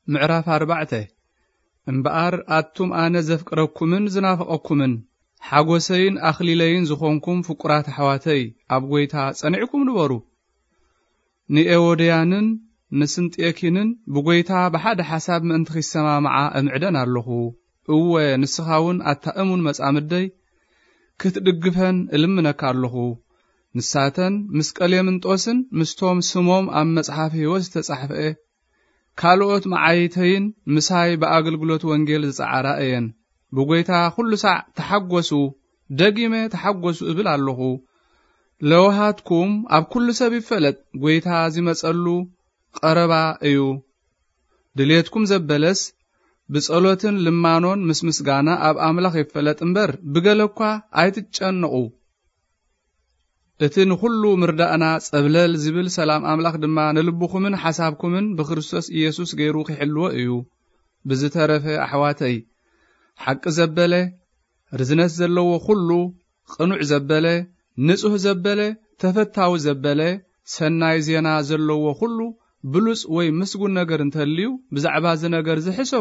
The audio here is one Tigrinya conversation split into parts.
معراف 4 እምበኣር ኣቱም ኣነ ዘፍቅረኩምን ዝናፍቐኩምን ሓጎሰይን ኣኽሊለይን ዝኾንኩም ፍቁራት ኣሕዋተይ ኣብ ጎይታ ጸኒዕኩም ንበሩ ንኤዎድያንን ንስንጥየኪንን ብጎይታ ብሓደ ሓሳብ ምእንቲ ኺሰማምዓ እምዕደን ኣለኹ እወ ንስኻውን ኣታእሙን መጻምደይ ክትድግፈን እልምነካ ኣለኹ ንሳተን ምስ ቀሌምንጦስን ምስቶም ስሞም ኣብ መጽሓፍ ሕይወት ዝተጻሕፈ ካልኦት መዓይተይን ምሳይ በአገልግሎት ወንጌል ዝጻዓራ እየን ብጎይታ ኩሉ ሳዕ ተሐጎሱ ደጊመ ተሐጎሱ እብል ኣለኹ ለውሃትኩም ኣብ ኩሉ ሰብ ይፈለጥ ጎይታ ዝመጸሉ ቀረባ እዩ ድሌትኩም ዘበለስ ብጸሎትን ልማኖን ምስጋና ኣብ አምላኽ ይፈለጥ እምበር ብገለኳ ኣይትጨነቁ እትን ሁሉ ምርዳእና ጸብለል ዝብል ሰላም አምላኽ ድማ ንልብኩምን ሓሳብኩምን በክርስቶስ ኢየሱስ ገይሩ ክሕልዎ እዩ ብዝተረፈ አሕዋተይ ሐቅ ዘበለ ርዝነት ዘለዎ ሁሉ ቅኑዕ ዘበለ ንጹህ ዘበለ ተፈታው ዘበለ ሰናይ ዜና ዘለዎ ሁሉ ብሉጽ ወይ ምስጉን ነገር እንተልዩ ብዛዕባ ነገር ዝሕሰቡ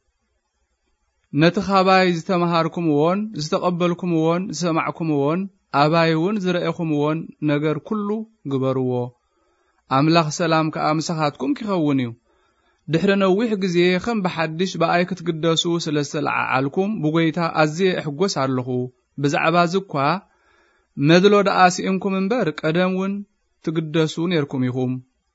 ነተኻባይ ዝተማሃርኩምዎን ዝተቀበልኩምዎን ዝሰማዕኩምዎን አባይውን ዝረአኹምዎን ነገር ኩሉ ግበርዎ አምላኽ ሰላም ከአምሳኻትኩም ክኸውን እዩ ድሕረ ነዊሕ ግዜ ከም በሐድሽ በአይ ክትግደሱ ስለስተለዓልኩም ብጎይታ ኣዝየ እሕጎስ ኣለኹ ብዛዕባ ዝኳ መድሎ ደኣሲእምኩም እምበር ቀደምውን ትግደሱ ነርኩም ኢኹም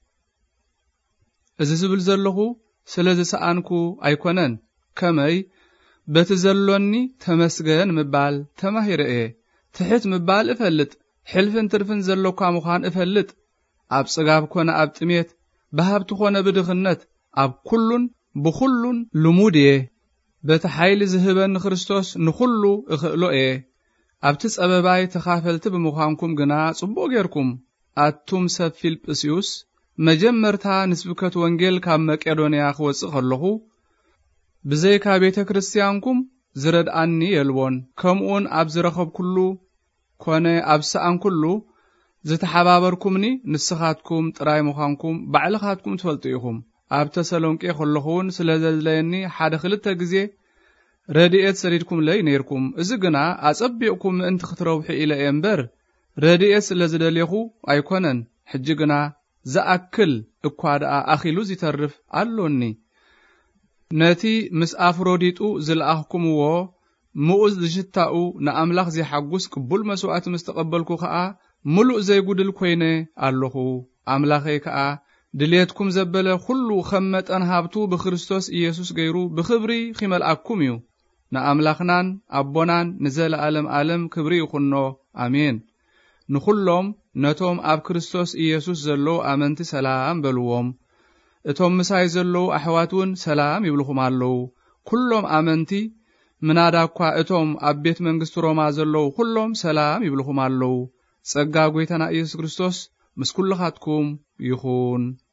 እዚ ዝብል ዘለኹ ስለዝሰኣንኩ ኣይኮነን ከመይ በቲ ዘሎኒ ተመስገን ምባል ተማሂረ ትሕት ምባል እፈልጥ ሕልፍን ትርፍን ዘለኳ ምዃን እፈልጥ ኣብ ጽጋብ ኮነ ኣብ ጥሜት በሃብቲ ኮነ ብድኽነት ኣብ ኩሉን ብኩሉን ልሙድ በቲ ኃይሊ ዝህበን ክርስቶስ ንኩሉ እኽእሎ ኣብቲ ጸበባይ ተኻፈልቲ ብምዃንኩም ግና ጽቡቕ ጌርኩም ኣቱም ሰብ ፊልጵስዩስ መጀመርታ ንስብከት ወንጌል ካብ መቄዶንያ ክወጽእ ከለኹ ብዘይካ ቤተ ክርስቲያንኩም ዝረድኣኒ የልቦን ከምኡን ኣብ ዝረኸብ ኩሉ ኮነ ኣብ ሰኣን ኩሉ ዝተሓባበርኩምኒ ንስኻትኩም ጥራይ ምዃንኩም ባዕልኻትኩም ትፈልጡ ኢኹም ኣብ ተሰሎንቄ ከለኹን ስለዘድለየኒ ሓደ ክልተ ግዜ ረድኤት ሰሪድኩም ለይ ነይርኩም እዚ ግና ኣጸቢቕኩም ምእንቲ ክትረብሑ ኢለ እምበር ረድኤት ስለዝደልየኹ ኣይኮነን ሕጂ ግና ዘኣክል እኳ ደኣ ኣኺሉ ዝተርፍ ኣሎኒ ነቲ ምስ ኣፍሮዲጡ ዝለኣኽኩምዎ ምኡዝ ዝሽታኡ ንኣምላኽ ዘይሐጉስ ቅቡል መስዋዕት ምስ ተቐበልኩ ከዓ ሙሉእ ዘይጉድል ኮይነ ኣለኹ ኣምላኸይ ከዓ ድሌትኩም ዘበለ ኩሉ ከም መጠን ሃብቱ ብክርስቶስ ኢየሱስ ገይሩ ብክብሪ ኺመልኣኩም እዩ ንኣምላኽናን ኣቦናን ንዘለዓለም ዓለም ክብሪ ይኹኖ ኣሜን ንኩሎም ነቶም ኣብ ክርስቶስ ኢየሱስ ዘለዉ ኣመንቲ ሰላም በልዎም እቶም ምሳይ ዘለዉ ኣሕዋትውን ሰላም ይብልኹም ኣለዉ ኩሎም ኣመንቲ ምናዳኳ እቶም ኣብ ቤት መንግስቲ ሮማ ዘለዉ ኩሎም ሰላም ይብልኹም ኣለዉ ጸጋ ጎይታና ኢየሱስ ክርስቶስ ምስ ኩልኻትኩም ይኹን